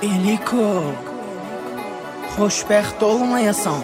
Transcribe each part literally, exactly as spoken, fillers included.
Eliko, xoşbəxt olmayasan.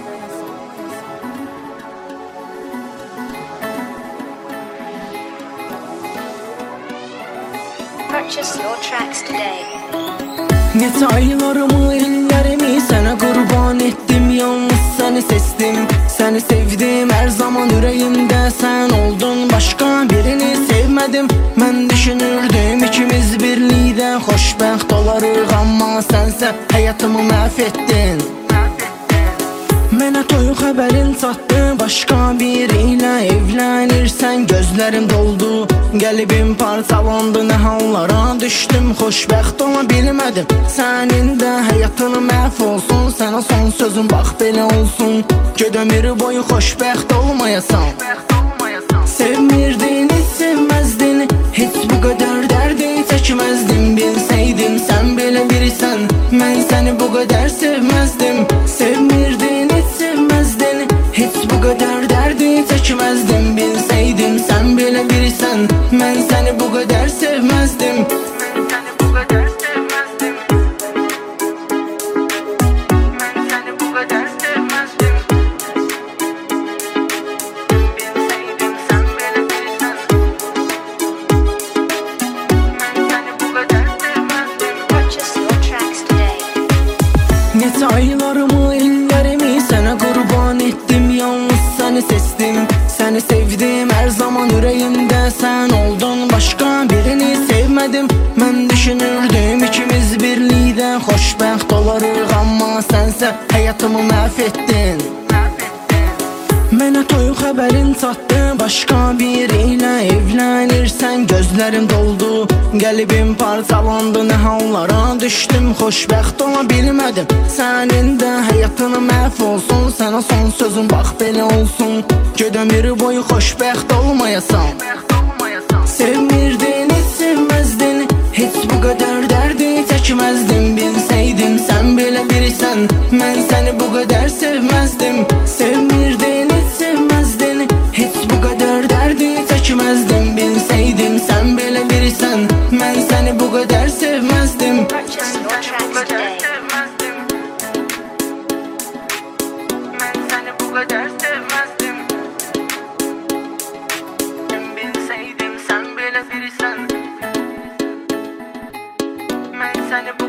Purchase your tracks today. Neçə aylarımı, illərimi sənə qurban etdim. Yalnız səni seçdim, səni sevdim. Hər zaman ürəyimdə sən oldun, başqa birini sevmədim. Mən düşünürdüm ikimiz birlikdə xoşbəxt olarıq, amma sənsə həyatımı məhv etdin. Mənə toyu xəbərin çatdı, başqa biri ilə evlənirsən. Gözlərim doldu, qəlbim parçalandı, nə hallara düşdüm. Xoşbəxt ola bilmədim, sənin də həyatın məhv olsun. Sənə son sözüm bax belə olsun, ged ömür boyu xoşbəxt olmayasan. Sevmirdin, heç sevməzdin, heç bu qədər dərdi çəkməzdim. Bilsəydim sən belə birisən, mən səni bu qədər sevməzdim. Sevmirdin, heç sevməzdin, heç bu qədər dərdi çəkməzdim. Bilsəydim sən belə birisən, mən səni bu qədər sevməzdim. Neçə aylarımı, illərimi sənə qurban etdim. Yalnız səni seçdim, səni sevdim. Hər zaman ürəyimdə sən oldun, başqa birini sevmədim. Mən düşünürdüm ikimiz birlikdə xoşbəxt olarıq, amma sənsə həyatımı məhv etdin. Mənə toyu xəbərin çatdı, başqa biri ilə evlənirsən. Gözlərim doldu, qəlbim parçalandı, nə hallara düşdüm. Xoşbəxt ola bilmədim, sənin də həyatın məhv olsun. Sənə son sözüm bax belə olsun, ged ömür boyu xoşbəxt olmayasan. Sevmirdin, heç sevməzdin, heç bu qədər dərdi çəkməzdim. Bilsəydim sən belə birisən, mən səni bu qədər sevməzdim. Sevmirdin, heç sevməzdin, heç bu qədər dərdi çəkməzdim. Bilsəydim sən belə birisən, mən səni bu qədər sevməzdim. Purchase your tracks today. Mən səni bu qədər sevməzdim. Bilsəydim sən belə birisən, mən səni